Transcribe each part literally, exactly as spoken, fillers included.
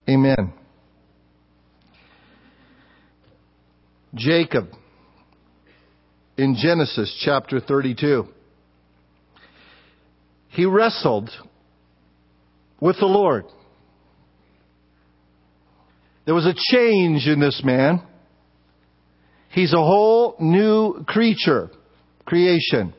Amen. Jacob, in Genesis chapter thirty-two, he wrestled with the Lord. There was a change in this man. He's a whole new creature, creation.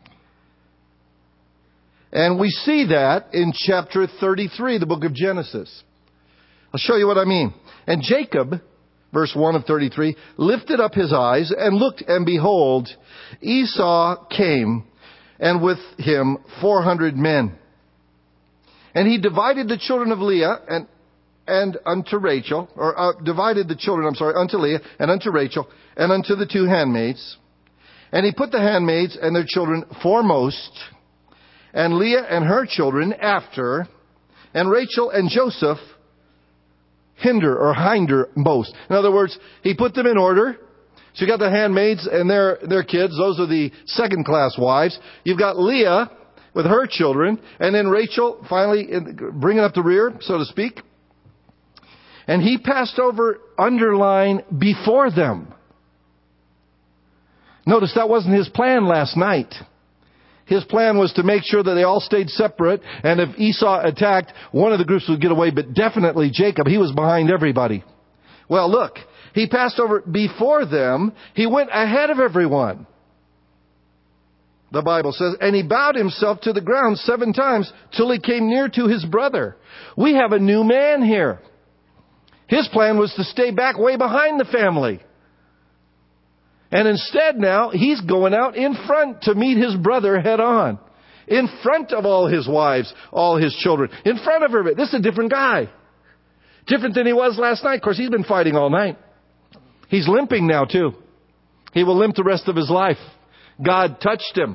And we see that in chapter thirty-three, the book of Genesis. I'll show you what I mean. And Jacob, verse one of thirty-three, lifted up his eyes and looked, and behold, Esau came, and with him four hundred men. And he divided the children of Leah and and unto Rachel, or uh, divided the children, I'm sorry, unto Leah and unto Rachel and unto the two handmaids. And he put the handmaids and their children foremost, and Leah and her children after, and Rachel and Joseph hinder or hindermost. In other words, he put them in order. So you got the handmaids and their, their kids. Those are the second class wives. You've got Leah with her children, and then Rachel finally bringing up the rear, so to speak. And he passed over, underline, before them. Notice that wasn't his plan last night. His plan was to make sure that they all stayed separate, and if Esau attacked, one of the groups would get away, but definitely Jacob, he was behind everybody. Well, look, he passed over before them. He went ahead of everyone. The Bible says, and he bowed himself to the ground seven times till he came near to his brother. We have a new man here. His plan was to stay back way behind the family. And instead now, he's going out in front to meet his brother head on. In front of all his wives, all his children. In front of everybody. This is a different guy. Different than he was last night. Of course, he's been fighting all night. He's limping now too. He will limp the rest of his life. God touched him.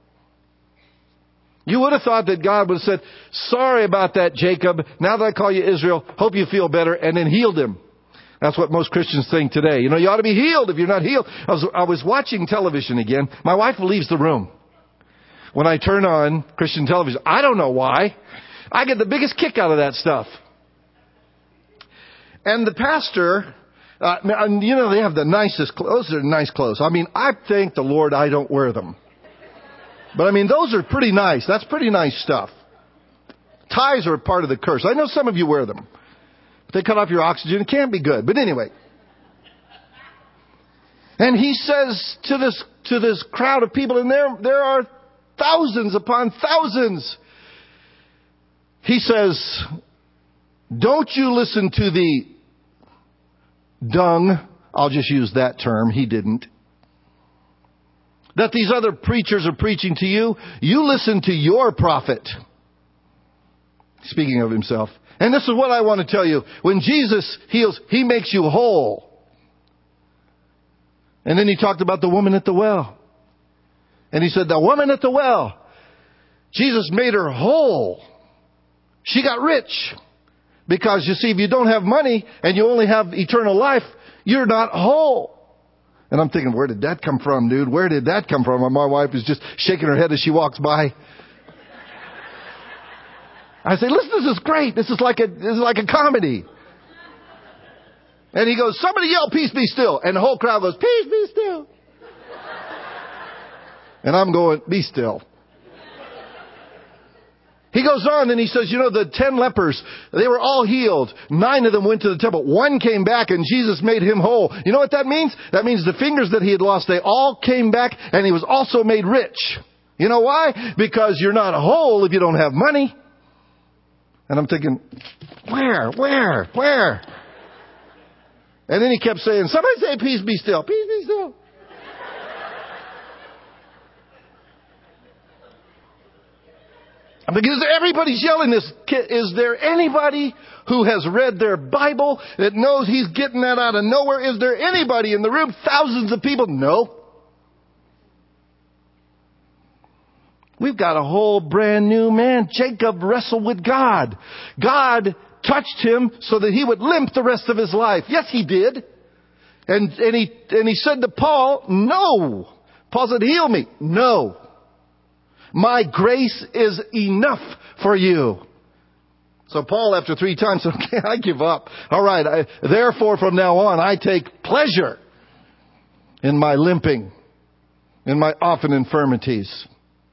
You would have thought that God would have said, sorry about that, Jacob. Now that I call you Israel, hope you feel better, and then healed him. That's what most Christians think today. You know, you ought to be healed if you're not healed. I was, I was watching television again. My wife leaves the room when I turn on Christian television. I don't know why. I get the biggest kick out of that stuff. And the pastor, uh, you know, they have the nicest clothes. Those are nice clothes. I mean, I thank the Lord I don't wear them. But I mean, those are pretty nice. That's pretty nice stuff. Ties are part of the curse. I know some of you wear them. If they cut off your oxygen, it can't be good. But anyway. And he says to this, to this crowd of people, and there, there are thousands upon thousands. He says, don't you listen to the dung. I'll just use that term. He didn't. That these other preachers are preaching to you. You listen to your prophet. Speaking of himself. And this is what I want to tell you. When Jesus heals, he makes you whole. And then he talked about the woman at the well. And he said, the woman at the well, Jesus made her whole. She got rich. Because you see, if you don't have money and you only have eternal life, you're not whole. And I'm thinking, where did that come from, dude? Where did that come from? And my wife is just shaking her head as she walks by. I say, listen, this is great. This is like a, this is like a comedy. And he goes, somebody yell, peace be still. And the whole crowd goes, peace be still. And I'm going, be still. He goes on and he says, you know, the ten lepers, they were all healed. Nine of them went to the temple. One came back and Jesus made him whole. You know what that means? That means the fingers that he had lost, they all came back, and he was also made rich. You know why? Because you're not whole if you don't have money. And I'm thinking, where, where, where? And then he kept saying, somebody say, peace be still, peace be still. I mean, because everybody's yelling this. Is there anybody who has read their Bible that knows he's getting that out of nowhere? Is there anybody in the room? Thousands of people? No. We've got a whole brand new man. Jacob wrestled with God. God touched him so that he would limp the rest of his life. Yes, he did. And, and he, and he said to Paul, no. Paul said, heal me. No. My grace is enough for you. So Paul, after three times, said, okay, I give up. All right, I, therefore from now on, I take pleasure in my limping, in my often infirmities.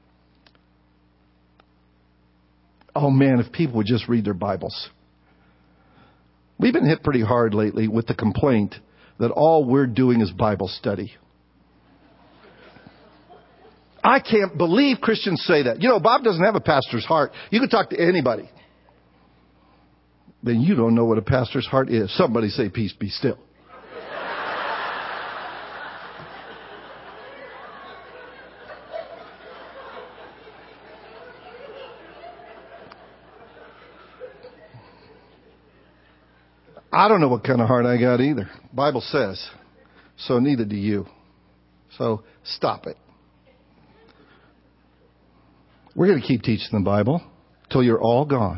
Oh man, if people would just read their Bibles. We've been hit pretty hard lately with the complaint that all we're doing is Bible study. I can't believe Christians say that. You know, Bob doesn't have a pastor's heart. You can talk to anybody. Then you don't know what a pastor's heart is. Somebody say, peace be still. I don't know what kind of heart I got either. Bible says, so neither do you. So stop it. We're going to keep teaching the Bible till you're all gone.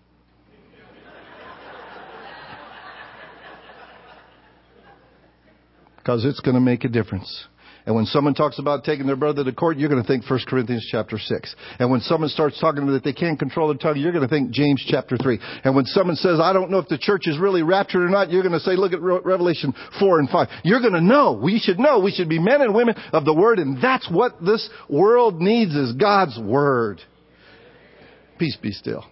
Because it's going to make a difference. And when someone talks about taking their brother to court, you're going to think First Corinthians chapter six. And when someone starts talking that they can't control their tongue, you're going to think James chapter three. And when someone says, I don't know if the church is really raptured or not, you're going to say, look at Re- Revelation four and five. You're going to know. We should know. We should be men and women of the Word. And that's what this world needs, is God's Word. Peace be still.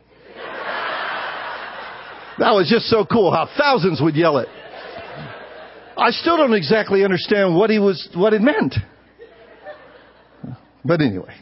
That was just so cool how thousands would yell it. I still don't exactly understand what he was, what it meant. But anyway.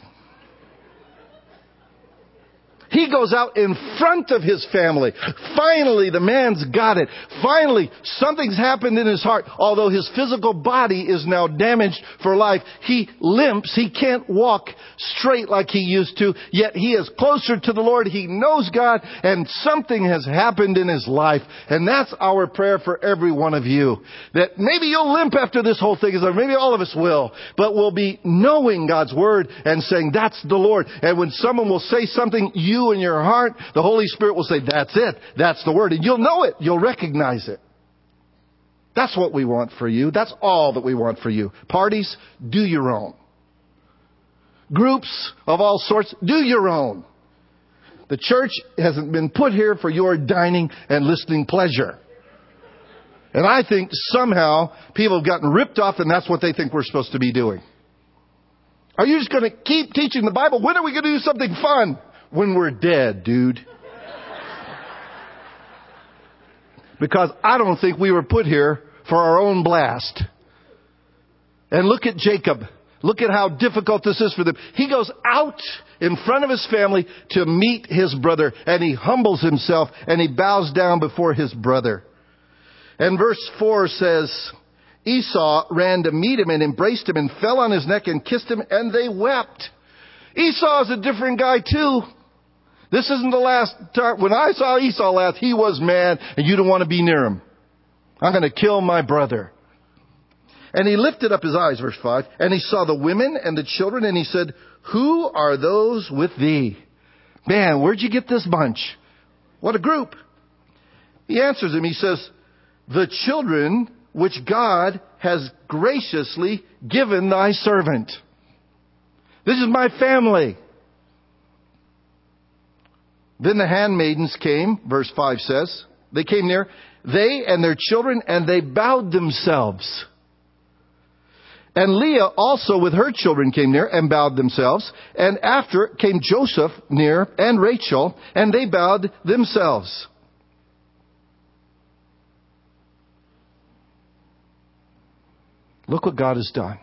He goes out in front of his family. Finally, the man's got it. Finally, something's happened in his heart. Although his physical body is now damaged for life, he limps. He can't walk straight like he used to. Yet he is closer to the Lord. He knows God, and something has happened in his life. And that's our prayer for every one of you. That maybe you'll limp after this whole thing is over. Maybe all of us will. But we'll be knowing God's Word and saying, that's the Lord. And when someone will say something, you in your heart, the Holy Spirit will say, that's it. That's the Word. And you'll know it. You'll recognize it. That's what we want for you. That's all that we want for you. Parties, do your own. Groups of all sorts, do your own. The church hasn't been put here for your dining and listening pleasure. And I think somehow people have gotten ripped off, and that's what they think we're supposed to be doing. Are you just going to keep teaching the Bible? When are we going to do something fun? When we're dead, dude. Because I don't think we were put here for our own blast. And look at Jacob. Look at how difficult this is for them. He goes out in front of his family to meet his brother. And he humbles himself and he bows down before his brother. And verse four says, Esau ran to meet him and embraced him and fell on his neck and kissed him, and they wept. Esau's a different guy too. This isn't the last time. When I saw Esau last, he was mad, and you don't want to be near him. I'm going to kill my brother. And he lifted up his eyes, verse five, and he saw the women and the children, and he said, who are those with thee? Man, where'd you get this bunch? What a group. He answers him. He says, the children which God has graciously given thy servant. This is my family. Then the handmaidens came, verse five says. They came near, they and their children, and they bowed themselves. And Leah also with her children came near and bowed themselves. And after came Joseph near and Rachel, and they bowed themselves. Look what God has done.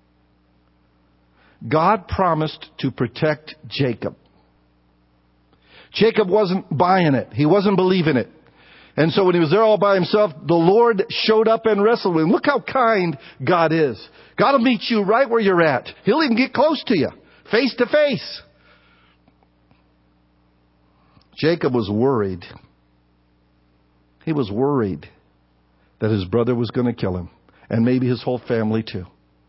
God promised to protect Jacob. Jacob wasn't buying it. He wasn't believing it. And so when he was there all by himself, the Lord showed up and wrestled with him. Look how kind God is. God will meet you right where you're at. He'll even get close to you, face to face. Jacob was worried. He was worried that his brother was going to kill him, and maybe his whole family too.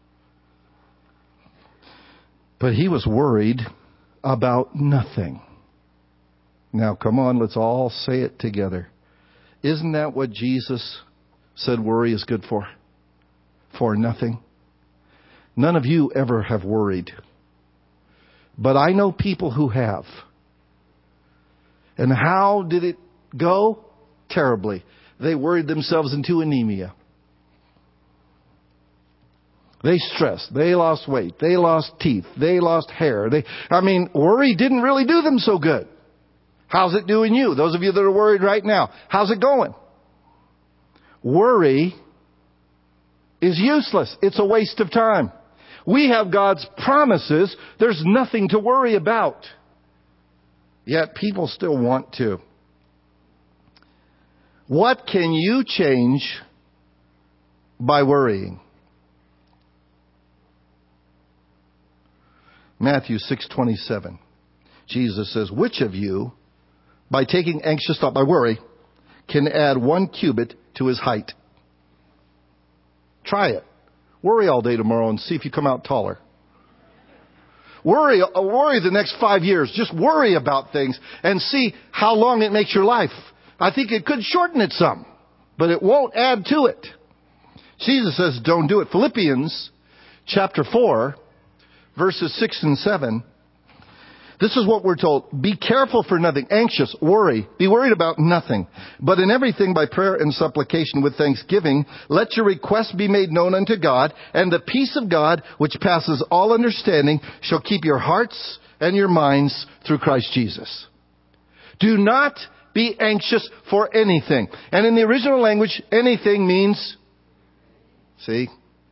But he was worried about nothing. Now, come on, let's all say it together. Isn't that what Jesus said worry is good for? For nothing. None of you ever have worried. But I know people who have. And how did it go terribly. They worried themselves into anemia. They stressed. They lost weight. They lost teeth. They lost hair. They, I mean, worry didn't really do them so good. How's it doing you? Those of you that are worried right now, how's it going? Worry is useless. It's a waste of time. We have God's promises. There's nothing to worry about. Yet people still want to. What can you change by worrying? Matthew six twenty-seven. Jesus says, which of you, by taking anxious thought, by worry, can add one cubit to his height? Try it. Worry all day tomorrow and see if you come out taller. Worry, worry the next five years. Just worry about things and see how long it makes your life. I think it could shorten it some, but it won't add to it. Jesus says, don't do it. Philippians chapter four, verses six and seven. This is what we're told. Be careful for nothing. Anxious, worry. Be worried about nothing. But in everything by prayer and supplication with thanksgiving, let your requests be made known unto God, and the peace of God, which passes all understanding, shall keep your hearts and your minds through Christ Jesus. Do not be anxious for anything. And in the original language, anything means, see,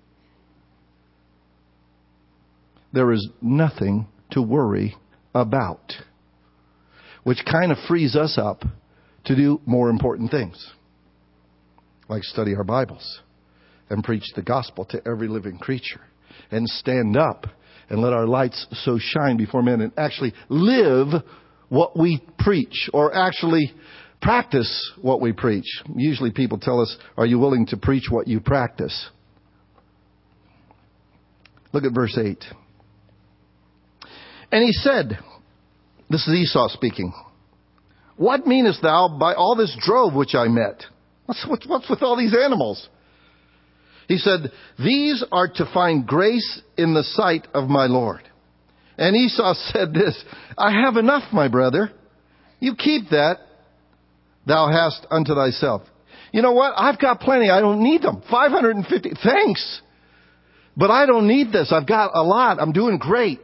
there is nothing to worry about, which kind of frees us up to do more important things, like study our Bibles and preach the gospel to every living creature and stand up and let our lights so shine before men and actually live what we preach, or actually practice what we preach. Usually people tell us, are you willing to preach what you practice? Look at verse eight. And he said, this is Esau speaking, what meanest thou by all this drove which I met? What's, what's, what's with all these animals? He said, these are to find grace in the sight of my Lord. And Esau said this, I have enough, my brother. You keep that thou hast unto thyself. You know what? I've got plenty. I don't need them. five hundred fifty. Thanks. But I don't need this. I've got a lot. I'm doing great.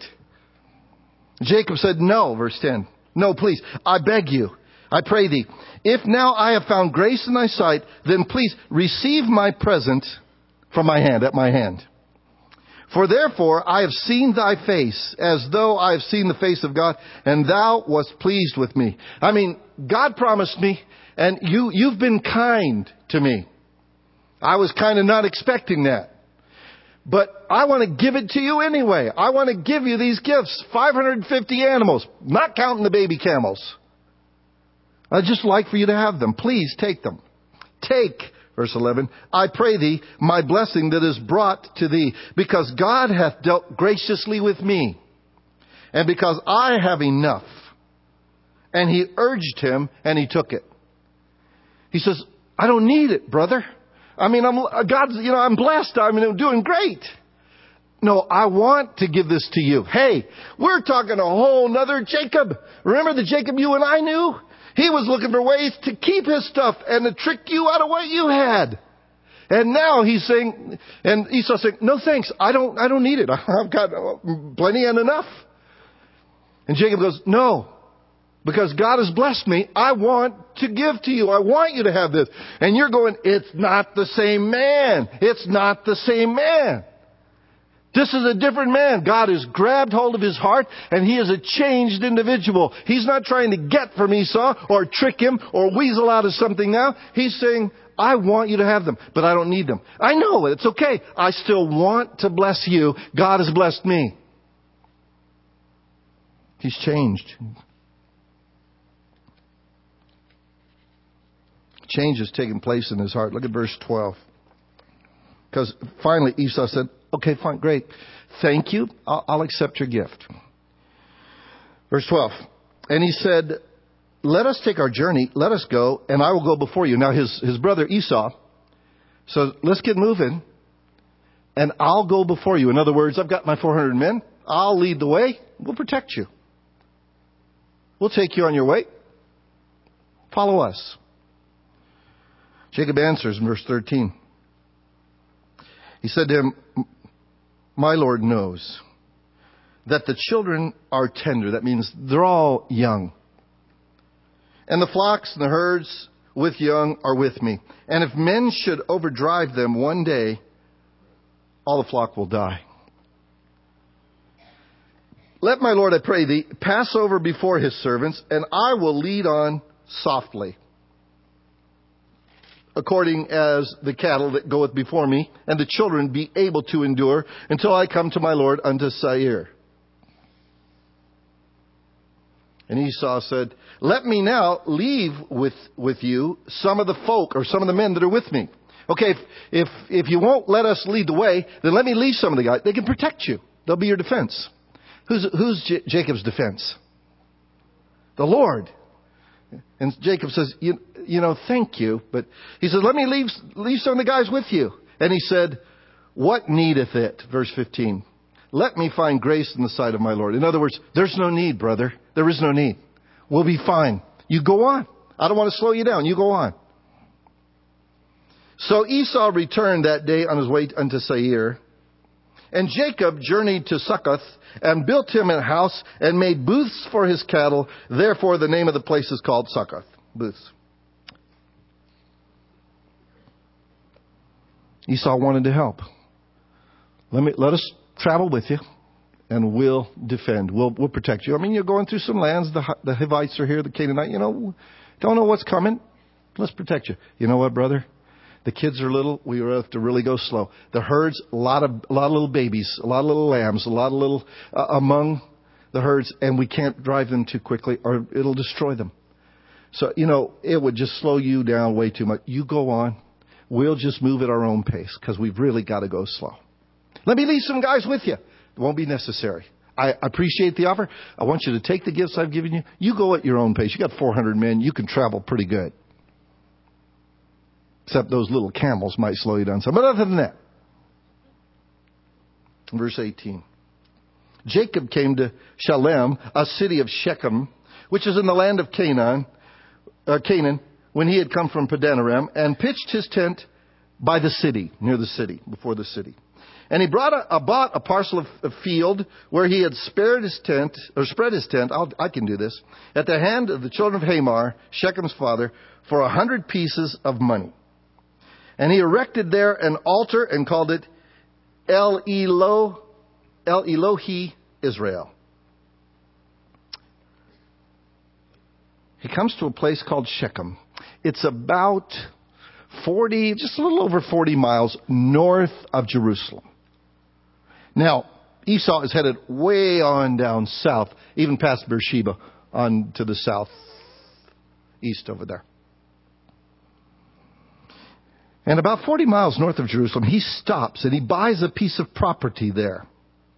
Jacob said, no, verse ten. No, please, I beg you, I pray thee, if now I have found grace in thy sight, then please receive my present from my hand, at my hand. For therefore I have seen thy face, as though I have seen the face of God, and thou wast pleased with me. I mean, God promised me, and you, you've been kind to me. I was kind of not expecting that. But I want to give it to you anyway. I want to give you these gifts. five hundred fifty animals, not counting the baby camels. I'd just like for you to have them. Please take them. Take, verse eleven, I pray thee, my blessing that is brought to thee, because God hath dealt graciously with me, and because I have enough. And he urged him, and he took it. He says, I don't need it, brother. I mean, I'm, God's, you know, I'm blessed. I mean, I'm doing great. No, I want to give this to you. Hey, we're talking a whole nother Jacob. Remember the Jacob you and I knew? He was looking for ways to keep his stuff and to trick you out of what you had. And now he's saying, and Esau's saying, no thanks. I don't, I don't need it. I've got plenty and enough. And Jacob goes, no. Because God has blessed me, I want to give to you. I want you to have this. And you're going, it's not the same man. It's not the same man. This is a different man. God has grabbed hold of his heart, and he is a changed individual. He's not trying to get from Esau or trick him or weasel out of something now. He's saying, I want you to have them, but I don't need them. I know it's okay. I still want to bless you. God has blessed me. He's changed. Change has taken place in his heart. Look at verse twelve. Because finally Esau said, okay, fine, great. Thank you. I'll, I'll accept your gift. Verse twelve. And he said, let us take our journey. Let us go, and I will go before you. Now his, his brother Esau says, let's get moving, and I'll go before you. In other words, I've got my four hundred men. I'll lead the way. We'll protect you. We'll take you on your way. Follow us. Jacob answers in verse thirteen. He said to him, my Lord knows that the children are tender. That means they're all young. And the flocks and the herds with young are with me. And if men should overdrive them one day, all the flock will die. Let my Lord, I pray thee, pass over before his servants, and I will lead on softly, according as the cattle that goeth before me, and the children be able to endure until I come to my Lord unto Seir. And Esau said, let me now leave with, with you some of the folk or some of the men that are with me. Okay, if, if, if you won't let us lead the way, then let me leave some of the guys. They can protect you. They'll be your defense. Who's, who's J- Jacob's defense? The Lord. And Jacob says, you, you know, thank you. But he says, let me leave, leave some of the guys with you. And he said, what needeth it? Verse fifteen. Let me find grace in the sight of my Lord. In other words, there's no need, brother. There is no need. We'll be fine. You go on. I don't want to slow you down. You go on. So Esau returned that day on his way unto Seir. And Jacob journeyed to Succoth and built him a house and made booths for his cattle. Therefore, the name of the place is called Succoth. Booths. Esau wanted to help. Let me, let us travel with you, and we'll defend. We'll, we'll protect you. I mean, you're going through some lands. The, the Hivites are here, the Canaanites. You know, don't know what's coming. Let's protect you. You know what, brother? The kids are little. We have to really go slow. The herds, a lot of a lot of little babies, a lot of little lambs, a lot of little uh, among the herds, and we can't drive them too quickly, or it'll destroy them. So, you know, it would just slow you down way too much. You go on. We'll just move at our own pace because we've really got to go slow. Let me leave some guys with you. It won't be necessary. I appreciate the offer. I want you to take the gifts I've given you. You go at your own pace. You got four hundred men. You can travel pretty good. Except those little camels might slow you down some. But other than that. Verse eighteen. Jacob came to Shalem, a city of Shechem, which is in the land of Canaan, uh, Canaan, when he had come from Padan Aram, and pitched his tent by the city, near the city, before the city. And he brought a, uh, bought a parcel of, of field where he had spared his tent, or spread his tent, I'll, I can do this, at the hand of the children of Hamor, Shechem's father, for a hundred pieces of money. And he erected there an altar and called it El Elo, El Elohi Israel. He comes to a place called Shechem. It's about forty, just a little over forty miles north of Jerusalem. Now, Esau is headed way on down south, even past Beersheba, on to the south east over there. And about forty miles north of Jerusalem, he stops and he buys a piece of property there.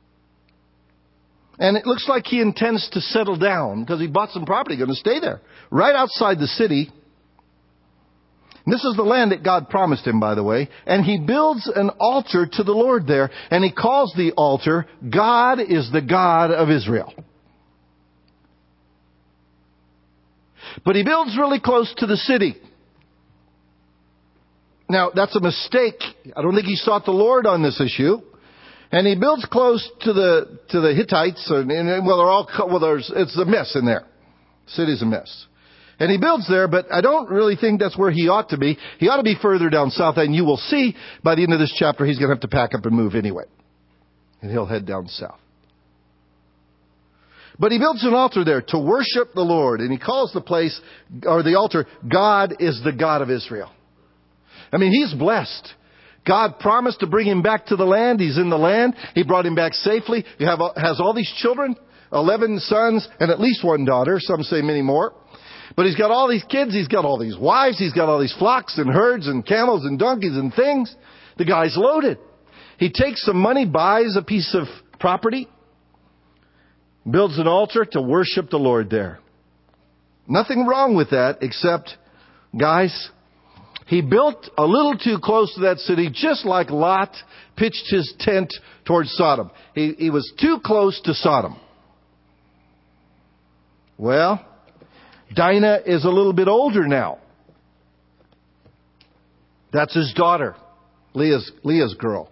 And it looks like he intends to settle down because he bought some property, going to stay there, right outside the city. And this is the land that God promised him, by the way. And he builds an altar to the Lord there, and he calls the altar, God is the God of Israel. But he builds really close to the city. Now, that's a mistake. I don't think he sought the Lord on this issue. And he builds close to the to the Hittites, and, and well, they're all well. There's it's a mess in there. The city's a mess, and he builds there. But I don't really think that's where he ought to be. He ought to be further down south, and you will see by the end of this chapter he's going to have to pack up and move anyway, and he'll head down south. But he builds an altar there to worship the Lord, and he calls the place or the altar, God is the God of Israel. I mean, he's blessed. God promised to bring him back to the land. He's in the land. He brought him back safely. He have, has all these children, eleven sons, and at least one daughter. Some say many more. But he's got all these kids. He's got all these wives. He's got all these flocks and herds and camels and donkeys and things. The guy's loaded. He takes some money, buys a piece of property, builds an altar to worship the Lord there. Nothing wrong with that, except, guys, he built a little too close to that city, just like Lot pitched his tent towards Sodom. He, he was too close to Sodom. Well, Dinah is a little bit older now. That's his daughter, Leah's, Leah's girl.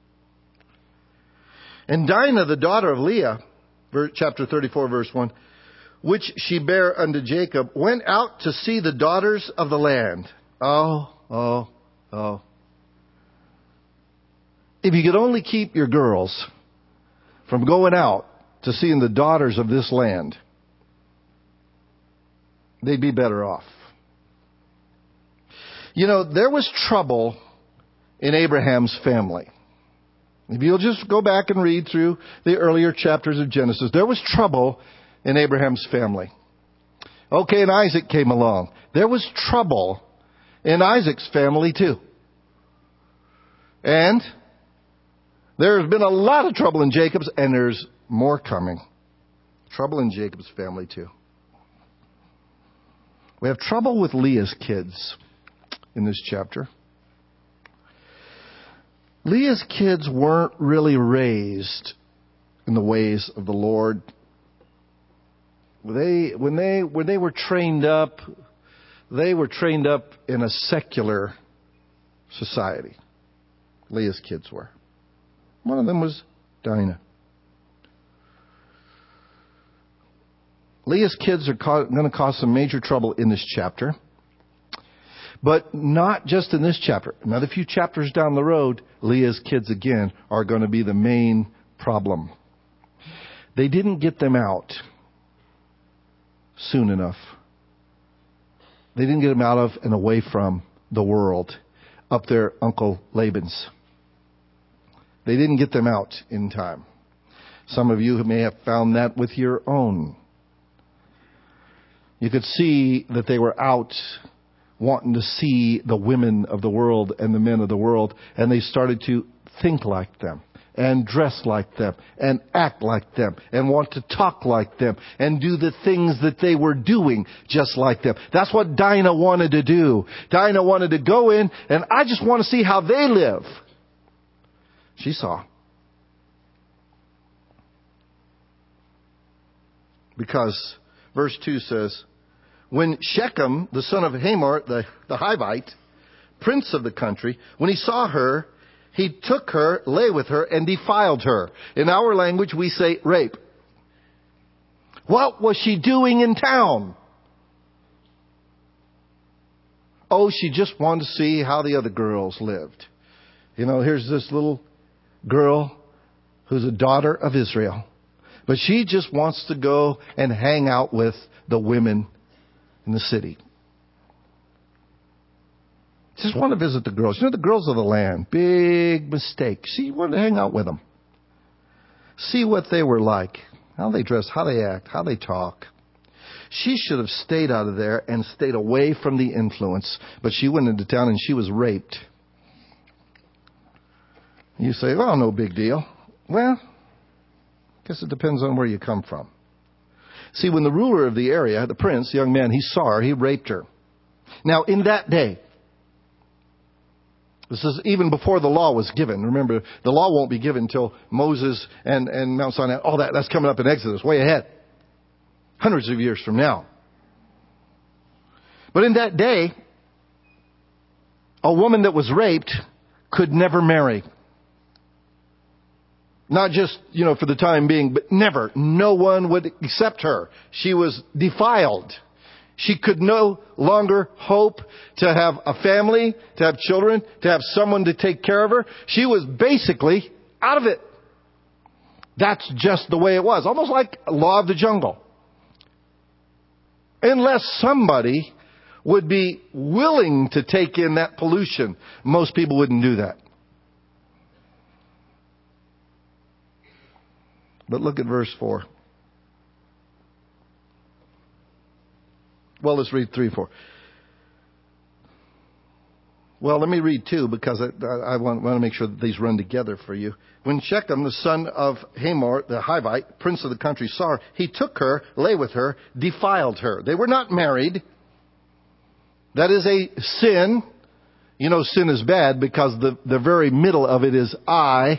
And Dinah, the daughter of Leah, chapter thirty-four, verse one, which she bare unto Jacob, went out to see the daughters of the land. Oh, oh, oh. If you could only keep your girls from going out to seeing the daughters of this land, they'd be better off. You know, there was trouble in Abraham's family. If you'll just go back and read through the earlier chapters of Genesis, there was trouble in Abraham's family. Okay, and Isaac came along. There was trouble in Isaac's family too. And there's been a lot of trouble in Jacob's, and there's more coming. Trouble in Jacob's family too. We have trouble with Leah's kids in this chapter. Leah's kids weren't really raised in the ways of the Lord. They, when they, when they were trained up, they were trained up in a secular society. Leah's kids were. One of them was Dinah. Leah's kids are going to cause some major trouble in this chapter. But not just in this chapter. Another few chapters down the road, Leah's kids again are going to be the main problem. They didn't get them out soon enough. They didn't get them out of and away from the world up there, Uncle Laban's. They didn't get them out in time. Some of you may have found that with your own. You could see that they were out wanting to see the women of the world and the men of the world, and they started to think like them and dress like them and act like them and want to talk like them and do the things that they were doing just like them. That's what Dinah wanted to do. Dinah wanted to go in, and I just want to see how they live. She saw. Because verse two says, when Shechem, the son of Hamor, the, the Hivite, prince of the country, when he saw her, he took her, lay with her, and defiled her. In our language, we say rape. What was she doing in town? Oh, she just wanted to see how the other girls lived. You know, here's this little girl who's a daughter of Israel. But she just wants to go and hang out with the women in the city. Just want to visit the girls. You know, the girls of the land. Big mistake. She wanted to hang out with them. See what they were like. How they dress, how they act, how they talk. She should have stayed out of there and stayed away from the influence. But she went into town and she was raped. You say, well, no big deal. Well, I guess it depends on where you come from. See, when the ruler of the area, the prince, the young man, he saw her, he raped her. Now, in that day, this is even before the law was given. Remember, the law won't be given until Moses and, and Mount Sinai. All that, that's coming up in Exodus, way ahead. Hundreds of years from now. But in that day, a woman that was raped could never marry. Not just, you know, for the time being, but never. No one would accept her. She was defiled. She could no longer hope to have a family, to have children, to have someone to take care of her. She was basically out of it. That's just the way it was. Almost like a law of the jungle. Unless somebody would be willing to take in that pollution, most people wouldn't do that. But look at verse four. Well, let's read three, four. Well, let me read two because I, I want, want to make sure that these run together for you. When Shechem, the son of Hamor, the Hivite, prince of the country, saw her, he took her, lay with her, defiled her. They were not married. That is a sin. You know, sin is bad because the, the very middle of it is I.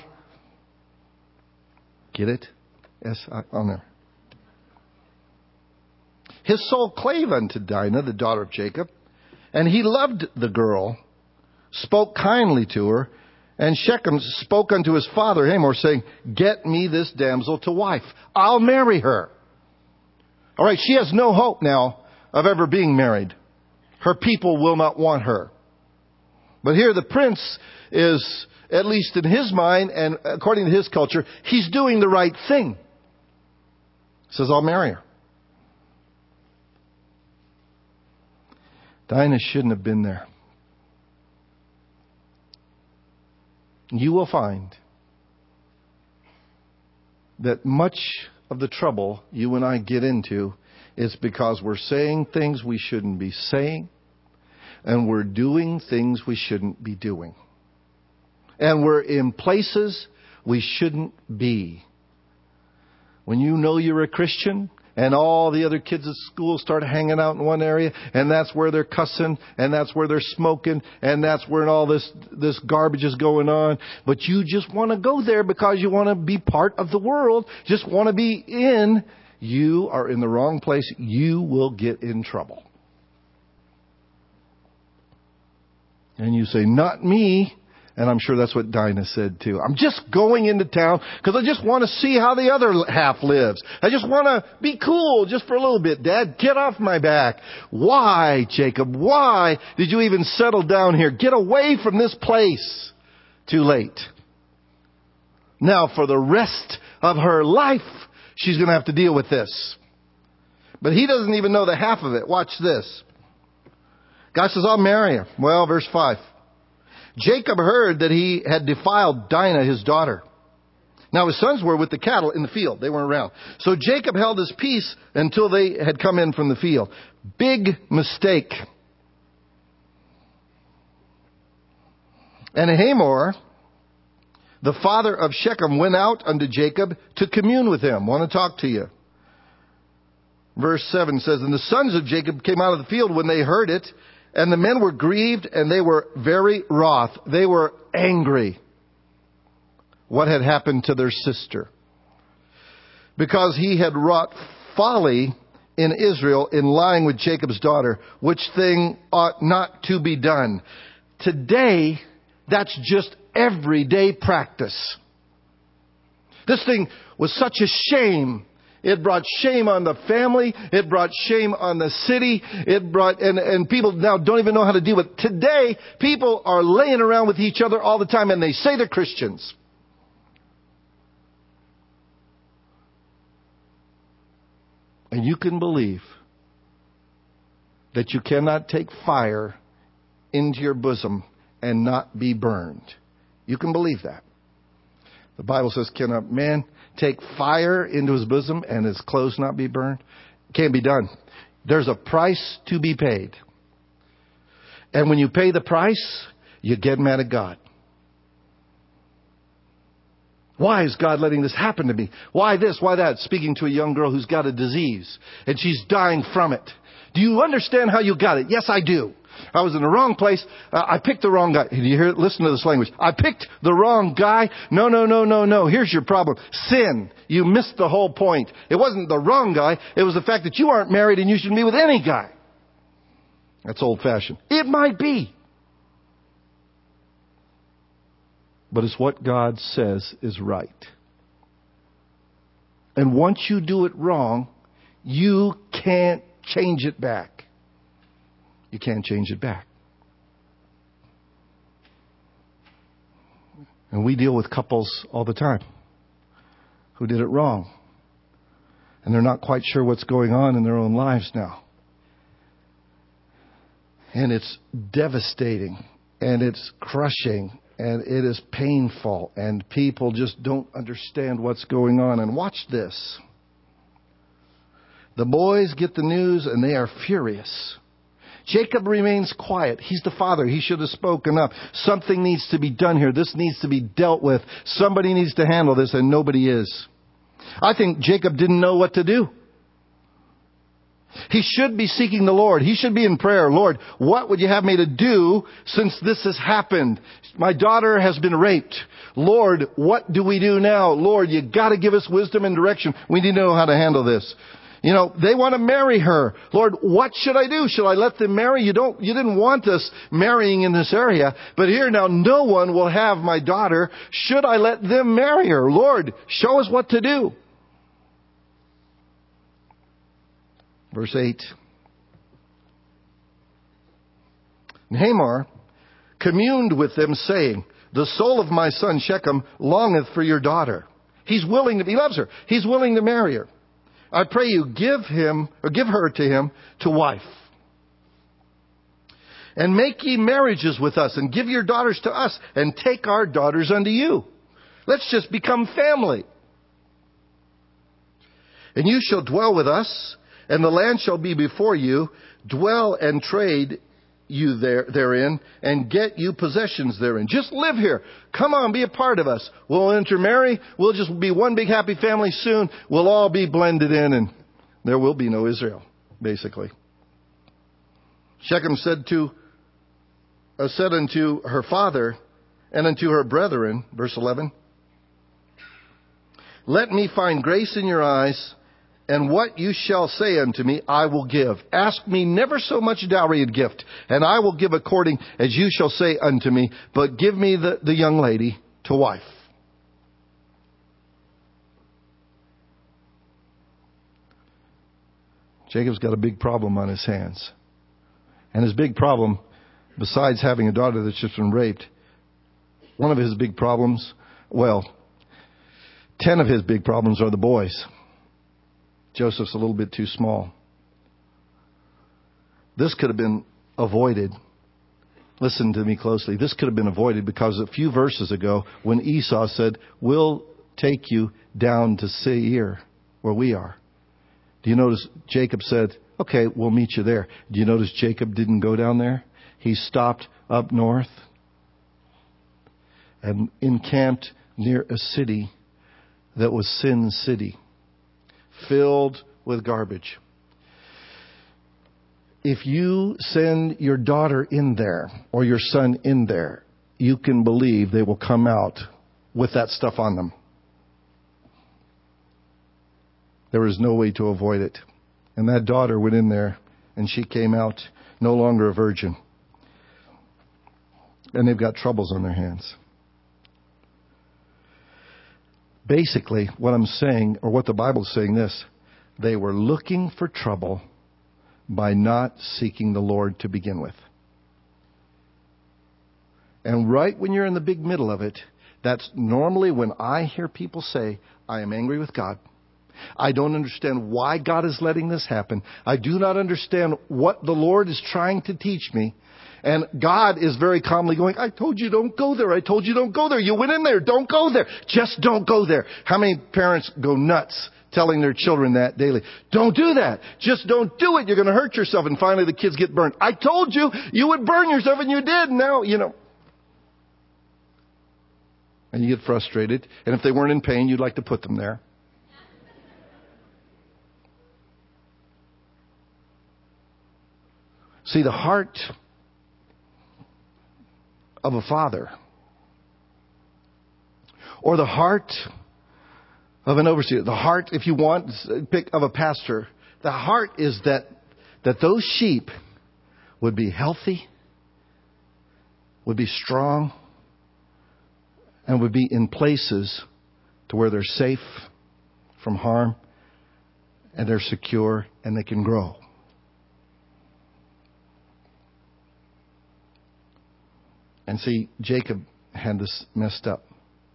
Get it? Yes, I, on there. his soul clave unto Dinah, the daughter of Jacob, and he loved the girl, spoke kindly to her, and Shechem spoke unto his father Hamor, saying, get me this damsel to wife. I'll marry her. All right, she has no hope now of ever being married. Her people will not want her. But here the prince is, at least in his mind and according to his culture, he's doing the right thing. He says, I'll marry her. Dinah shouldn't have been there. You will find that much of the trouble you and I get into is because we're saying things we shouldn't be saying, and we're doing things we shouldn't be doing. And we're in places we shouldn't be. When you know you're a Christian, and all the other kids at school start hanging out in one area, and that's where they're cussing, and that's where they're smoking, and that's where all this this garbage is going on. But you just want to go there because you want to be part of the world, just want to be in. You are in the wrong place. You will get in trouble. And you say, not me. And I'm sure that's what Dinah said too. I'm just going into town because I just want to see how the other half lives. I just want to be cool just for a little bit. Dad, get off my back. Why, Jacob? Why did you even settle down here? Get away from this place. Too late. Now for the rest of her life, she's going to have to deal with this. But he doesn't even know the half of it. Watch this. God says, I'll marry her. Well, verse five. Jacob heard that he had defiled Dinah, his daughter. Now his sons were with the cattle in the field. They weren't around. So Jacob held his peace until they had come in from the field. Big mistake. And Hamor, the father of Shechem, went out unto Jacob to commune with him. Want to talk to you. Verse seven says, and the sons of Jacob came out of the field when they heard it, and the men were grieved, and they were very wroth. They were angry. What had happened to their sister? Because he had wrought folly in Israel in lying with Jacob's daughter, which thing ought not to be done. Today, that's just everyday practice. This thing was such a shame. It brought shame on the family. It brought shame on the city. It brought, and, and people now don't even know how to deal with it. Today, people are laying around with each other all the time, and they say they're Christians. And you can believe that you cannot take fire into your bosom and not be burned. You can believe that. The Bible says, can a man take fire into his bosom and his clothes not be burned? It can't be done. There's a price to be paid. And when you pay the price, you get mad at God. Why is God letting this happen to me? Why this? Why that? Speaking to a young girl who's got a disease and she's dying from it. Do you understand how you got it? Yes, I do. I was in the wrong place. Uh, I picked the wrong guy. Did you hear it? Listen to this language. I picked the wrong guy. No, no, no, no, no. Here's your problem. Sin. You missed the whole point. It wasn't the wrong guy. It was the fact that you aren't married and you shouldn't be with any guy. That's old-fashioned. It might be. But it's what God says is right. And once you do it wrong, you can't change it back. You can't change it back. And we deal with couples all the time who did it wrong. And they're not quite sure what's going on in their own lives now. And it's devastating. And it's crushing. And it is painful. And people just don't understand what's going on. And watch this. The boys get the news and they are furious. Jacob remains quiet. He's the father. He should have spoken up. Something needs to be done here. This needs to be dealt with. Somebody needs to handle this, and nobody is. I think Jacob didn't know what to do. He should be seeking the Lord. He should be in prayer. Lord, what would you have me to do since this has happened? My daughter has been raped. Lord, what do we do now? Lord, you got to give us wisdom and direction. We need to know how to handle this. You know, they want to marry her. Lord, what should I do? Should I let them marry? You don't, you didn't want us marrying in this area, but here now no one will have my daughter. Should I let them marry her? Lord, show us what to do. Verse eight. And Hamor communed with them, saying, the soul of my son Shechem longeth for your daughter. He's willing to, he loves her. He's willing to marry her. I pray you, give him, or give her to him to wife. And make ye marriages with us, and give your daughters to us, and take our daughters unto you. Let's just become family. And you shall dwell with us, and the land shall be before you. Dwell and trade you there therein, and get you possessions therein. Just live here. Come on, be a part of us. We'll intermarry. We'll just be one big happy family soon. We'll all be blended in, and there will be no Israel, basically. Shechem said to uh, said unto her father and unto her brethren, verse eleven, let me find grace in your eyes, and what you shall say unto me, I will give. Ask me never so much dowry and gift, and I will give according as you shall say unto me. But give me the, the young lady to wife. Jacob's got a big problem on his hands. And his big problem, besides having a daughter that's just been raped, one of his big problems, well, ten of his big problems are the boys. Joseph's a little bit too small. This could have been avoided. Listen to me closely. This could have been avoided because a few verses ago when Esau said, we'll take you down to Seir, where we are. Do you notice Jacob said, okay, we'll meet you there. Do you notice Jacob didn't go down there? He stopped up north and encamped near a city that was Sin City, filled with garbage. If you send your daughter in there or your son in there, you can believe they will come out with that stuff on them. There is no way to avoid it. And that daughter went in there and she came out no longer a virgin. And they've got troubles on their hands. Basically, what I'm saying, or what the Bible's saying this, they were looking for trouble by not seeking the Lord to begin with. And right when you're in the big middle of it, that's normally when I hear people say, I am angry with God. I don't understand why God is letting this happen. I do not understand what the Lord is trying to teach me. And God is very calmly going, I told you don't go there. I told you don't go there. You went in there. Don't go there. Just don't go there. How many parents go nuts telling their children that daily? Don't do that. Just don't do it. You're going to hurt yourself. And finally the kids get burned. I told you you would burn yourself, and you did. Now, you know. And you get frustrated. And if they weren't in pain, you'd like to put them there. See, the heart of a father, or the heart of an overseer, the heart, if you want, pick of a pastor, the heart is that that those sheep would be healthy, would be strong, and would be in places to where they're safe from harm, and they're secure, and they can grow. And see, Jacob had this messed up.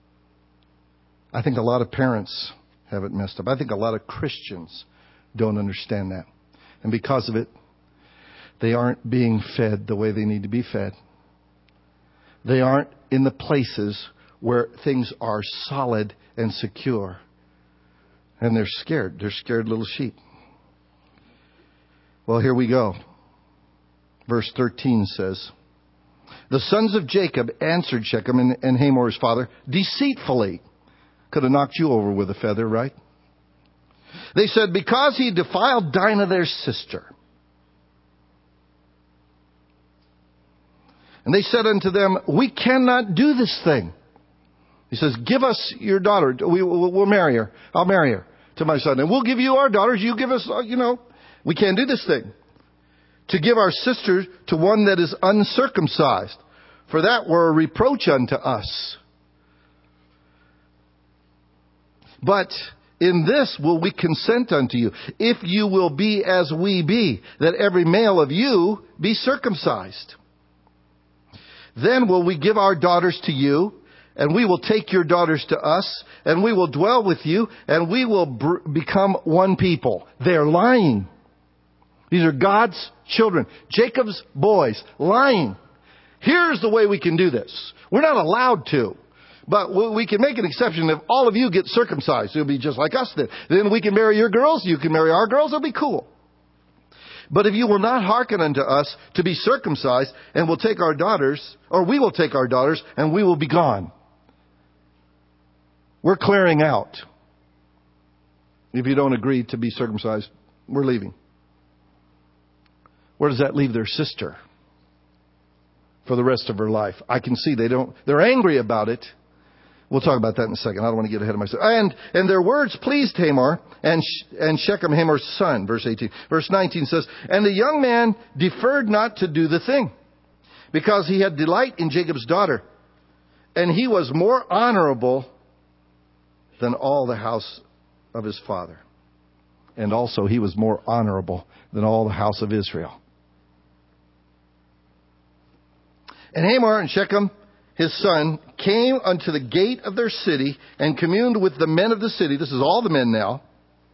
I think a lot of parents have it messed up. I think a lot of Christians don't understand that. And because of it, they aren't being fed the way they need to be fed. They aren't in the places where things are solid and secure. And they're scared. They're scared little sheep. Well, here we go. Verse thirteen says, the sons of Jacob answered Shechem and, and Hamor his father deceitfully. Could have knocked you over with a feather, right? They said, because he defiled Dinah their sister. And they said unto them, we cannot do this thing. He says, give us your daughter. We, we'll, we'll marry her. I'll marry her. to my son. And we'll give you our daughters. You give us, you know, we can't do this thing. To give our sister to one that is uncircumcised. For that were a reproach unto us. But in this will we consent unto you, if you will be as we be, that every male of you be circumcised. Then will we give our daughters to you, and we will take your daughters to us, and we will dwell with you, and we will br- become one people. They're lying. These are God's children, Jacob's boys, lying. Here's the way we can do this. We're not allowed to. But we can make an exception if all of you get circumcised. It'll be just like us then. Then we can marry your girls. You can marry our girls. It'll be cool. But if you will not hearken unto us to be circumcised, and will take our daughters, or we will take our daughters, and we will be gone. We're clearing out. If you don't agree to be circumcised, we're leaving. Where does that leave their sister for the rest of her life? I can see they don't, they're angry about it. We'll talk about that in a second. I don't want to get ahead of myself. And, and their words pleased Hamor and, and Shechem, Hamor's son. Verse eighteen. Verse nineteen says, and the young man deferred not to do the thing, because he had delight in Jacob's daughter. And he was more honorable than all the house of his father. And also he was more honorable than all the house of Israel. And Hamor and Shechem, his son, came unto the gate of their city and communed with the men of the city. This is all the men now.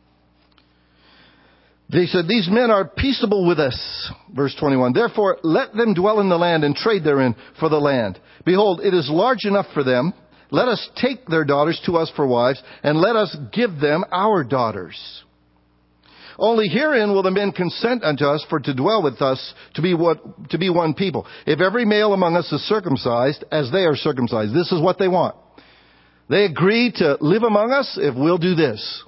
They said, these men are peaceable with us. Verse twenty-one. Therefore, let them dwell in the land and trade therein for the land. Behold, it is large enough for them. Let us take their daughters to us for wives, and let us give them our daughters. Only herein will the men consent unto us for to dwell with us, to be what, to be one people. If every male among us is circumcised, as they are circumcised. This is what they want. They agree to live among us if we'll do this.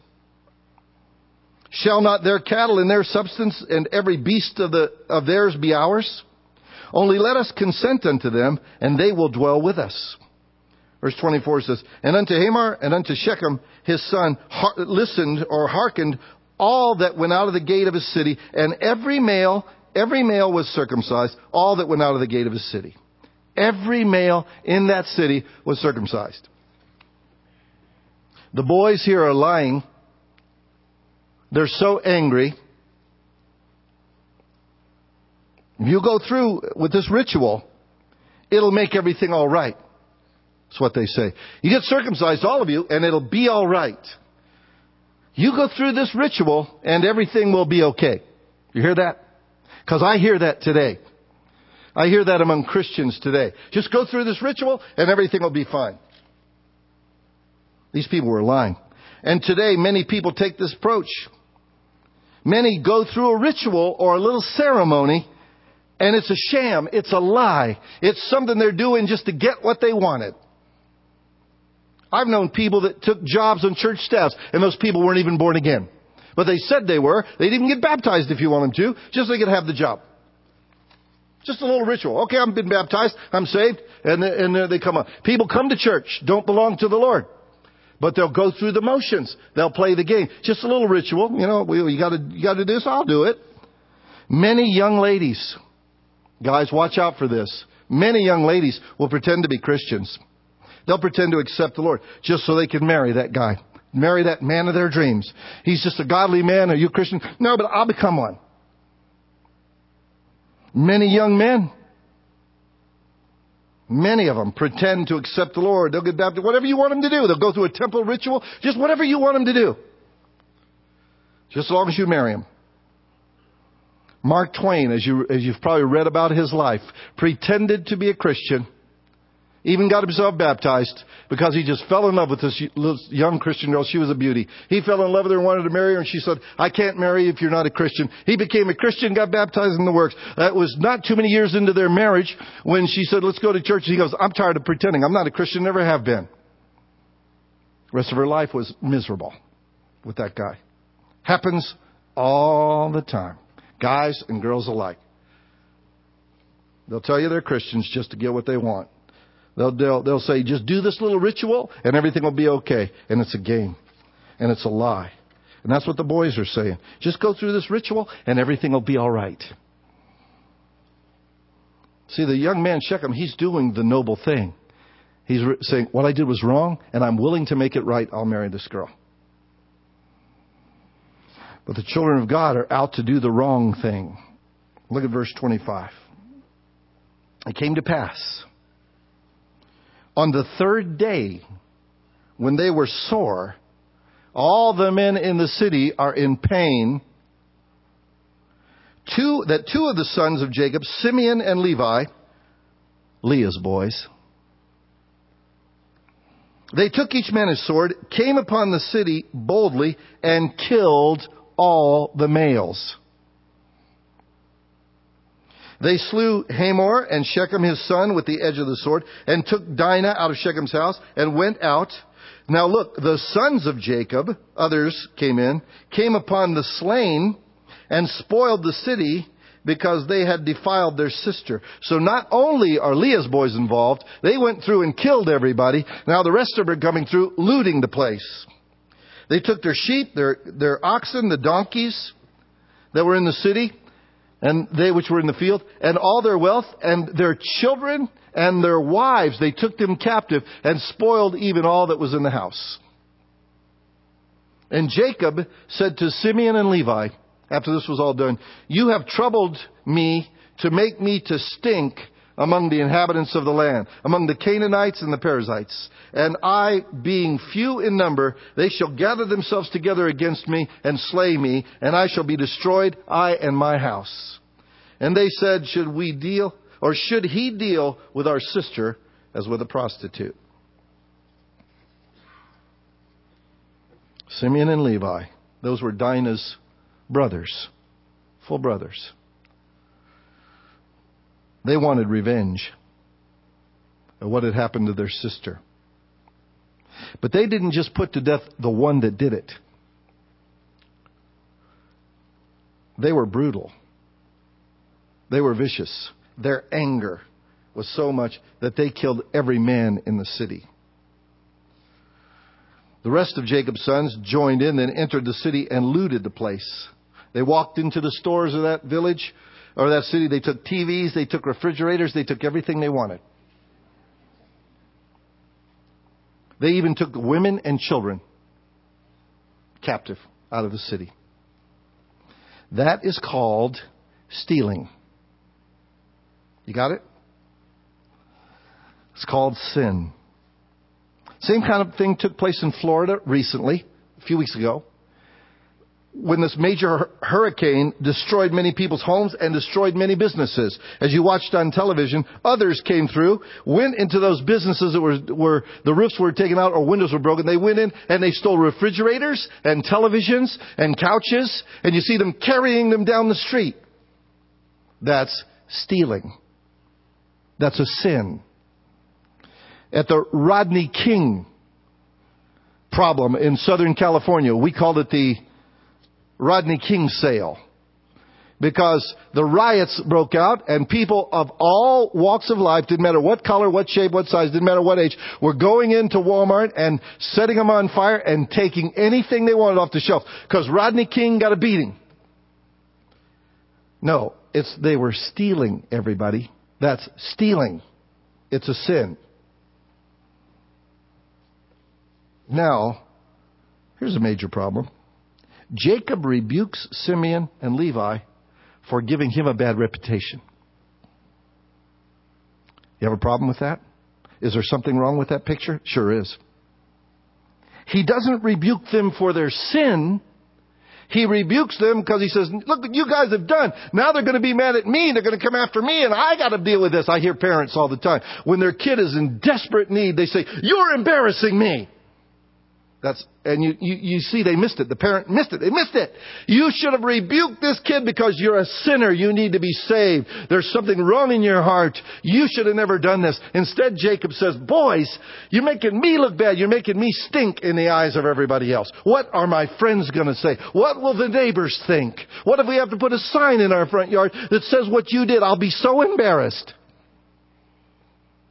Shall not their cattle and their substance and every beast of the of theirs be ours? Only let us consent unto them, and they will dwell with us. Verse twenty-four says, and unto Hamor and unto Shechem his son listened or hearkened all that went out of the gate of his city, and every male, every male was circumcised, all that went out of the gate of his city. Every male in that city was circumcised. The boys here are lying. They're so angry. If you go through with this ritual, it'll make everything all right. That's what they say. You get circumcised, all of you, and it'll be all right. You go through this ritual and everything will be okay. You hear that? Because I hear that today. I hear that among Christians today. Just go through this ritual and everything will be fine. These people were lying. And today many people take this approach. Many go through a ritual or a little ceremony, and it's a sham. It's a lie. It's something they're doing just to get what they wanted. I've known people that took jobs on church staffs, and those people weren't even born again. But they said they were. They didn't get baptized if you want them to, just so they could have the job. Just a little ritual. Okay, I've been baptized. I'm saved. And, and there they come up. People come to church, don't belong to the Lord. But they'll go through the motions. They'll play the game. Just a little ritual. You know, we, you gotta, you gotta do this. I'll do it. Many young ladies, guys, watch out for this. Many young ladies will pretend to be Christians. They'll pretend to accept the Lord just so they can marry that guy. Marry that man of their dreams. He's just a godly man. Are you a Christian? No, but I'll become one. Many young men, many of them pretend to accept the Lord. They'll get baptized. Whatever you want them to do. They'll go through a temple ritual. Just whatever you want them to do. Just as long as you marry him. Mark Twain, as, you, as you've probably read about his life, pretended to be a Christian. Even got himself baptized because he just fell in love with this young Christian girl. She was a beauty. He fell in love with her and wanted to marry her, and she said, I can't marry you if you're not a Christian. He became a Christian, got baptized in the works. That was not too many years into their marriage when she said, let's go to church. He goes, I'm tired of pretending. I'm not a Christian, never have been. The rest of her life was miserable with that guy. Happens all the time. Guys and girls alike. They'll tell you they're Christians just to get what they want. They'll, they'll, they'll say, just do this little ritual and everything will be okay. And it's a game. And it's a lie. And that's what the boys are saying. Just go through this ritual and everything will be all right. See, the young man Shechem, he's doing the noble thing. He's re- saying, what I did was wrong, and I'm willing to make it right. I'll marry this girl. But the children of God are out to do the wrong thing. Look at verse twenty-five. It came to pass on the third day, when they were sore, all the men in the city are in pain, two, that two of the sons of Jacob, Simeon and Levi, Leah's boys, they took each man his sword, came upon the city boldly, and killed all the males. They slew Hamor and Shechem his son with the edge of the sword, and took Dinah out of Shechem's house, and went out. Now look, the sons of Jacob, others came in, came upon the slain, and spoiled the city, because they had defiled their sister. So not only are Leah's boys involved, they went through and killed everybody. Now the rest of them are coming through, looting the place. They took their sheep, their, their oxen, the donkeys that were in the city, and they which were in the field, and all their wealth, and their children and their wives. They took them captive and spoiled even all that was in the house. And Jacob said to Simeon and Levi, after this was all done, you have troubled me to make me to stink among the inhabitants of the land, among the Canaanites and the Perizzites. And I, being few in number, they shall gather themselves together against me and slay me, and I shall be destroyed, I and my house. And they said, should we deal, or should he deal with our sister as with a prostitute? Simeon and Levi, those were Dinah's brothers, full brothers. They wanted revenge of what had happened to their sister. But they didn't just put to death the one that did it. They were brutal. They were vicious. Their anger was so much that they killed every man in the city. The rest of Jacob's sons joined in, then entered the city and looted the place. They walked into the stores of that village or that city. They took T Vs, they took refrigerators, they took everything they wanted. They even took women and children captive out of the city. That is called stealing. You got it? It's called sin. Same kind of thing took place in Florida recently, a few weeks ago, when this major hurricane destroyed many people's homes and destroyed many businesses. As you watched on television, others came through, went into those businesses that were, were the roofs were taken out or windows were broken. They went in and they stole refrigerators and televisions and couches, and you see them carrying them down the street. That's stealing. That's a sin. At the Rodney King problem in Southern California, we called it the Rodney King sale, because the riots broke out and people of all walks of life, didn't matter what color, what shape, what size, didn't matter what age, were going into Walmart and setting them on fire and taking anything they wanted off the shelf because Rodney King got a beating. No, it's they were stealing, everybody. That's stealing. It's a sin. Now, here's a major problem. Jacob rebukes Simeon and Levi for giving him a bad reputation. You have a problem with that? Is there something wrong with that picture? Sure is. He doesn't rebuke them for their sin. He rebukes them because he says, look what you guys have done. Now they're going to be mad at me. They're going to come after me, and I got to deal with this. I hear parents all the time. When their kid is in desperate need, they say, you're embarrassing me. That's, and you, you, you see they missed it. The parent missed it. They missed it. You should have rebuked this kid because you're a sinner. You need to be saved. There's something wrong in your heart. You should have never done this. Instead, Jacob says, boys, you're making me look bad. You're making me stink in the eyes of everybody else. What are my friends going to say? What will the neighbors think? What if we have to put a sign in our front yard that says what you did? I'll be so embarrassed.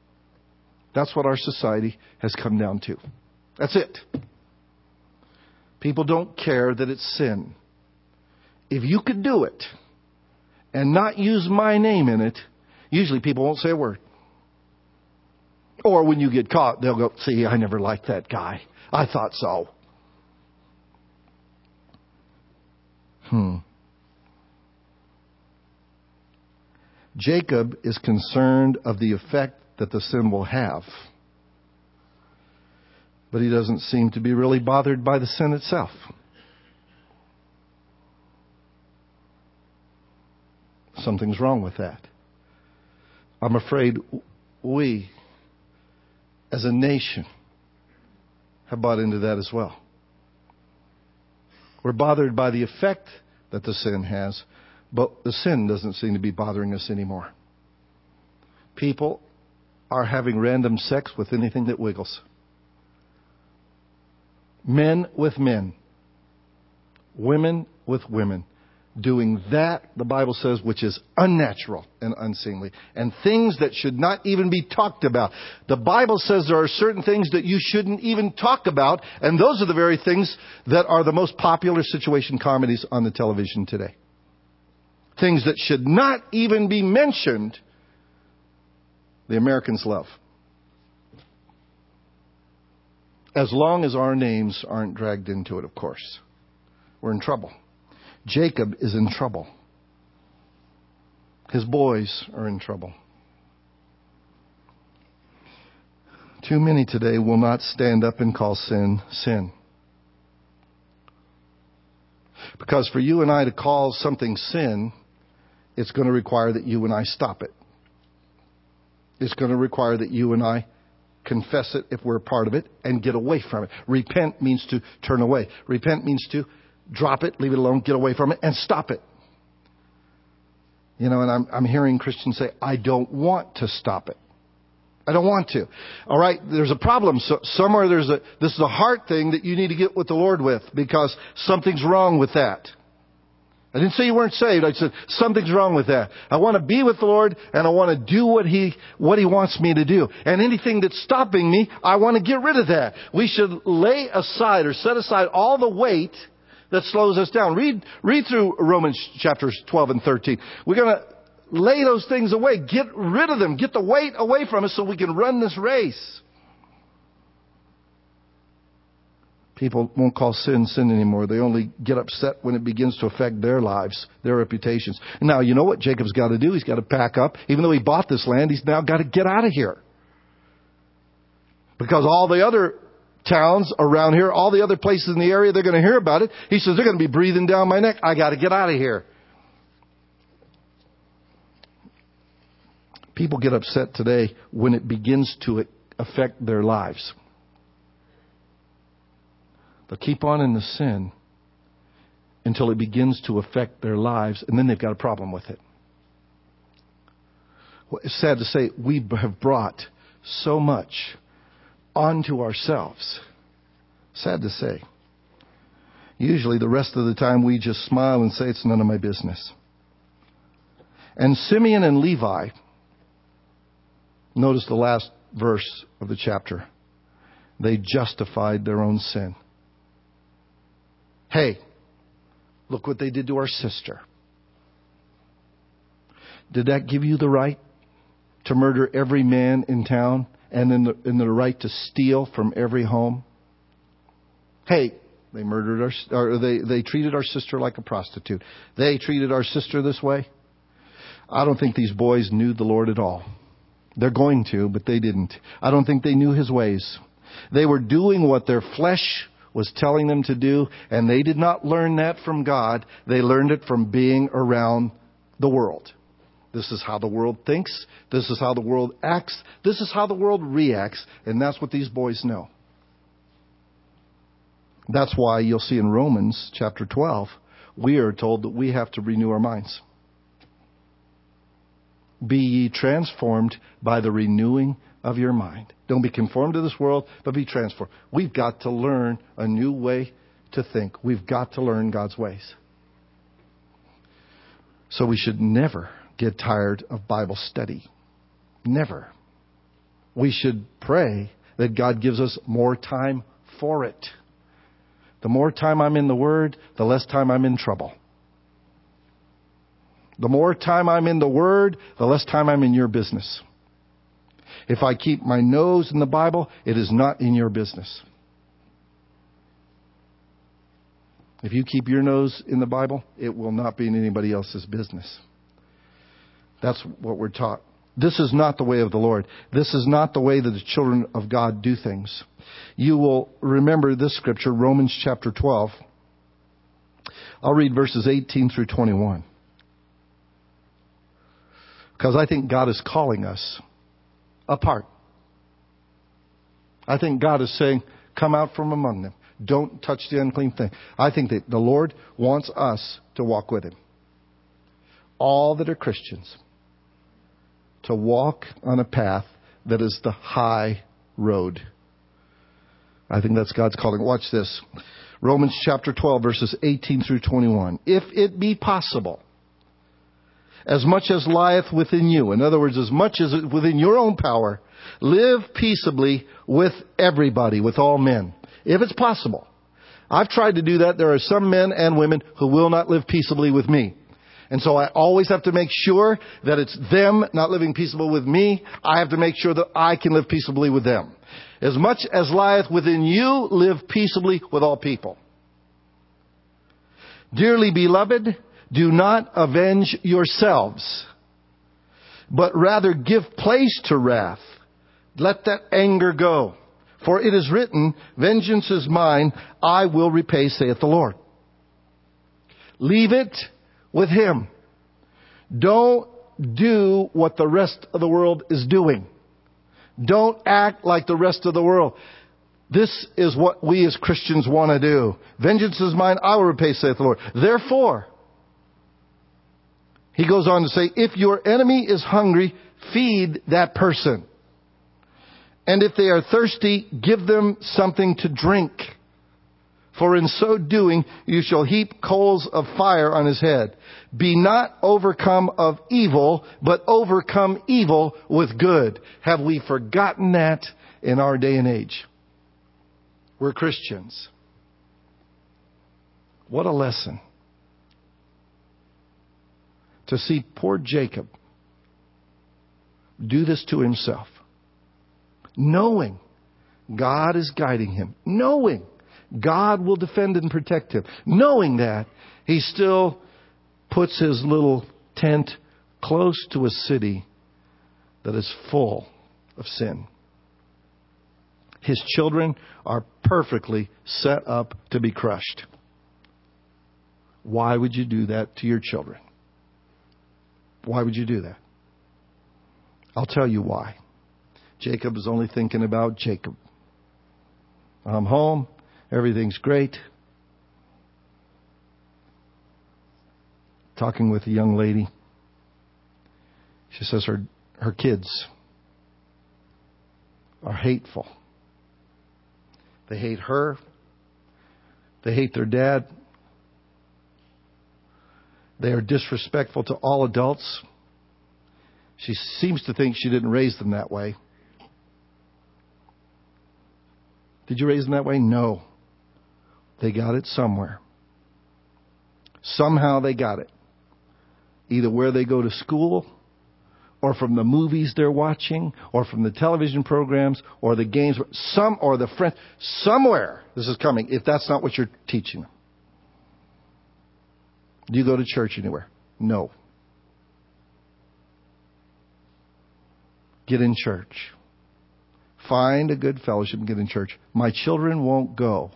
That's what our society has come down to. That's it. People don't care that it's sin. If you could do it and not use my name in it, usually people won't say a word. Or when you get caught, they'll go, see, I never liked that guy. I thought so. Hmm. Jacob is concerned of the effect that the sin will have. But he doesn't seem to be really bothered by the sin itself. Something's wrong with that. I'm afraid we, as a nation, have bought into that as well. We're bothered by the effect that the sin has, but the sin doesn't seem to be bothering us anymore. People are having random sex with anything that wiggles. Men with men. Women with women. Doing that, the Bible says, which is unnatural and unseemly. And things that should not even be talked about. The Bible says there are certain things that you shouldn't even talk about. And those are the very things that are the most popular situation comedies on the television today. Things that should not even be mentioned, the Americans love. As long as our names aren't dragged into it, of course. We're in trouble. Jacob is in trouble. His boys are in trouble. Too many today will not stand up and call sin, sin. Because for you and I to call something sin, it's going to require that you and I stop it. It's going to require that you and I confess it if we're a part of it and get away from it. Repent means to turn away. Repent means to drop it, leave it alone, get away from it, and stop it. You know, and I'm, I'm hearing Christians say, I don't want to stop it. I don't want to. All right, there's a problem. So somewhere there's a, this is a heart thing that you need to get with the Lord with, because something's wrong with that. I didn't say you weren't saved. I said something's wrong with that. I want to be with the Lord, and I want to do what He what He wants me to do. And anything that's stopping me, I want to get rid of that. We should lay aside or set aside all the weight that slows us down. Read read through Romans chapters twelve and thirteen. We're going to lay those things away. Get rid of them. Get the weight away from us so we can run this race. People won't call sin sin anymore. They only get upset when it begins to affect their lives, their reputations. Now, you know what Jacob's got to do? He's got to pack up. Even though he bought this land, he's now got to get out of here. Because all the other towns around here, all the other places in the area, they're going to hear about it. He says, they're going to be breathing down my neck. I got to get out of here. People get upset today when it begins to affect their lives. They'll keep on in the sin until it begins to affect their lives, and then they've got a problem with it. Well, it's sad to say, we have brought so much onto ourselves. Sad to say. Usually the rest of the time we just smile and say, it's none of my business. And Simeon and Levi, notice the last verse of the chapter, they justified their own sin. Hey, look what they did to our sister. Did that give you the right to murder every man in town and in the, in the right to steal from every home? Hey, they murdered our, or they, they treated our sister like a prostitute. They treated our sister this way. I don't think these boys knew the Lord at all. They're going to, but they didn't. I don't think they knew His ways. They were doing what their flesh was telling them to do, and they did not learn that from God. They learned it from being around the world. This is how the world thinks. This is how the world acts. This is how the world reacts, and that's what these boys know. That's why you'll see in Romans chapter twelve, we are told that we have to renew our minds. Be ye transformed by the renewing of your mind. Don't be conformed to this world, but be transformed. We've got to learn a new way to think. We've got to learn God's ways. So we should never get tired of Bible study. Never. We should pray that God gives us more time for it. The more time I'm in the Word, the less time I'm in trouble. The more time I'm in the Word, the less time I'm in your business. If I keep my nose in the Bible, it is not in your business. If you keep your nose in the Bible, it will not be in anybody else's business. That's what we're taught. This is not the way of the Lord. This is not the way that the children of God do things. You will remember this scripture, Romans chapter twelve. I'll read verses eighteen through twenty-one. Because I think God is calling us apart. I think God is saying, come out from among them. Don't touch the unclean thing. I think that the Lord wants us to walk with Him. All that are Christians. To walk on a path that is the high road. I think that's God's calling. Watch this. Romans chapter twelve, verses eighteen through twenty-one. If it be possible, as much as lieth within you, in other words, as much as within your own power, live peaceably with everybody, with all men. If it's possible. I've tried to do that. There are some men and women who will not live peaceably with me. And so I always have to make sure that it's them not living peaceable with me. I have to make sure that I can live peaceably with them. As much as lieth within you, live peaceably with all people. Dearly beloved, do not avenge yourselves, but rather give place to wrath. Let that anger go. For it is written, vengeance is mine, I will repay, saith the Lord. Leave it with Him. Don't do what the rest of the world is doing. Don't act like the rest of the world. This is what we as Christians want to do. Vengeance is mine, I will repay, saith the Lord. Therefore, he goes on to say, if your enemy is hungry, feed that person. And if they are thirsty, give them something to drink. For in so doing, you shall heap coals of fire on his head. Be not overcome of evil, but overcome evil with good. Have we forgotten that in our day and age? We're Christians. What a lesson. To see poor Jacob do this to himself. Knowing God is guiding him. Knowing God will defend and protect him. Knowing that, he still puts his little tent close to a city that is full of sin. His children are perfectly set up to be crushed. Why would you do that to your children? Why would you do that? I'll tell you why. Jacob is only thinking about Jacob. I'm home. Everything's great. Talking with a young lady. She says her, her kids are hateful. They hate her. They hate their dad. They are disrespectful to all adults. She seems to think she didn't raise them that way. Did you raise them that way? No. They got it somewhere. Somehow they got it. Either where they go to school, or from the movies they're watching, or from the television programs, or the games, some or the friends. Somewhere this is coming, if that's not what you're teaching them. Do you go to church anywhere? No. Get in church. Find a good fellowship and get in church. My children won't go.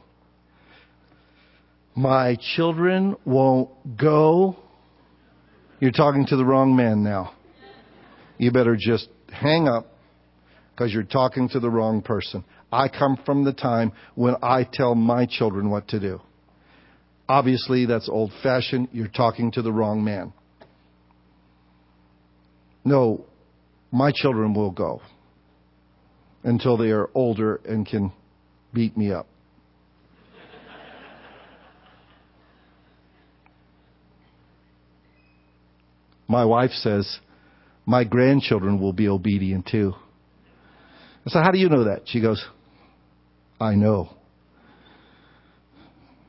My children won't go. You're talking to the wrong man now. You better just hang up because you're talking to the wrong person. I come from the time when I tell my children what to do. Obviously, that's old-fashioned. You're talking to the wrong man. No, my children will go until they are older and can beat me up. My wife says, my grandchildren will be obedient too. I said, how do you know that? She goes, I know.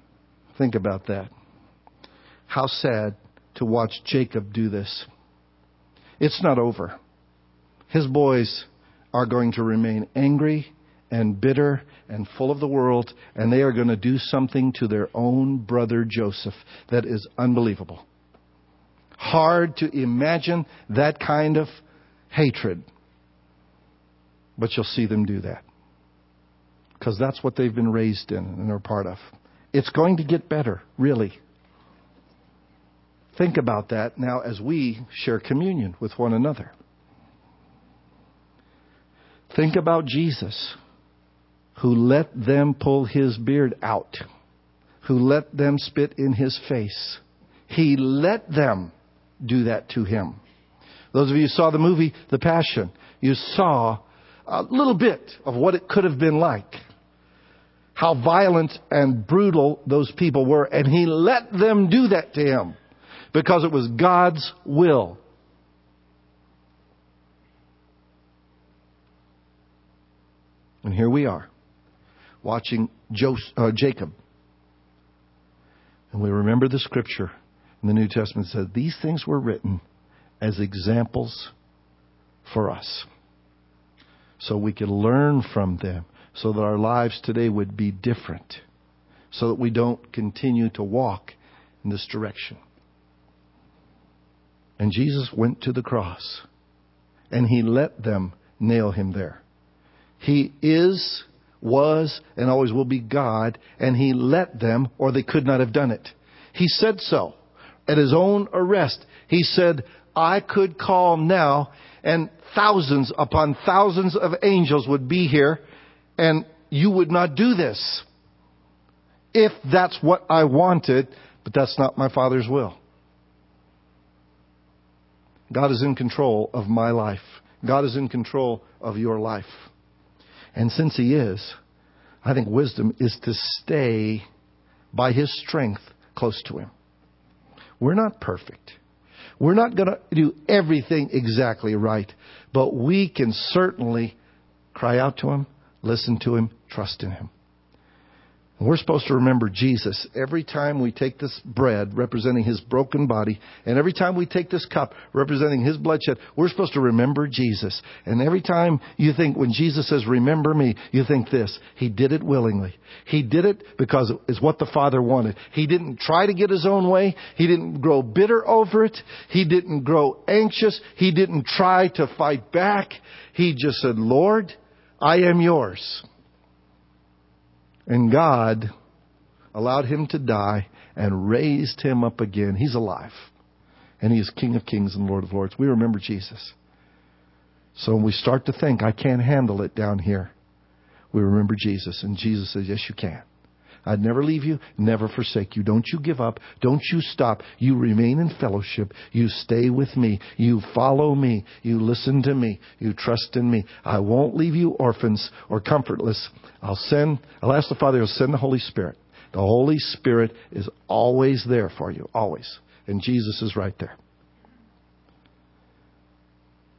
Think about that. How sad to watch Jacob do this. It's not over. His boys are going to remain angry and bitter and full of the world, and they are going to do something to their own brother Joseph that is unbelievable. Hard to imagine that kind of hatred. But you'll see them do that. Because that's what they've been raised in and are part of. It's going to get better, really. Think about that now as we share communion with one another. Think about Jesus, who let them pull his beard out, who let them spit in his face. He let them do that to him. Those of you who saw the movie The Passion, you saw a little bit of what it could have been like. How violent and brutal those people were. And he let them do that to him because it was God's will. And here we are, watching Joseph, uh, Jacob. And we remember the scripture in the New Testament says these things were written as examples for us. So we could learn from them, so that our lives today would be different, so that we don't continue to walk in this direction. And Jesus went to the cross, and he let them nail him there. He is, was, and always will be God, and he let them, or they could not have done it. He said so. At his own arrest, he said, I could call now, and thousands upon thousands of angels would be here, and you would not do this. If that's what I wanted, but that's not my Father's will. God is in control of my life. God is in control of your life. And since he is, I think wisdom is to stay by his strength close to him. We're not perfect. We're not going to do everything exactly right. But we can certainly cry out to him, listen to him, trust in him. And we're supposed to remember Jesus every time we take this bread representing his broken body, and every time we take this cup representing his bloodshed, we're supposed to remember Jesus. And every time you think, when Jesus says, remember me, you think this, he did it willingly. He did it because it is what the Father wanted. He didn't try to get his own way. He didn't grow bitter over it. He didn't grow anxious. He didn't try to fight back. He just said, Lord, I am yours. And God allowed him to die and raised him up again. He's alive. And he is King of Kings and Lord of Lords. We remember Jesus. So when we start to think, I can't handle it down here, we remember Jesus. And Jesus says, yes, you can. I'd never leave you, never forsake you. Don't you give up. Don't you stop. You remain in fellowship. You stay with me. You follow me. You listen to me. You trust in me. I won't leave you orphans or comfortless. I'll send, I'll ask the Father to send the Holy Spirit. The Holy Spirit is always there for you. Always. And Jesus is right there.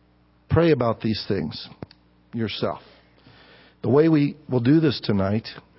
Pray about these things yourself. The way we will do this tonight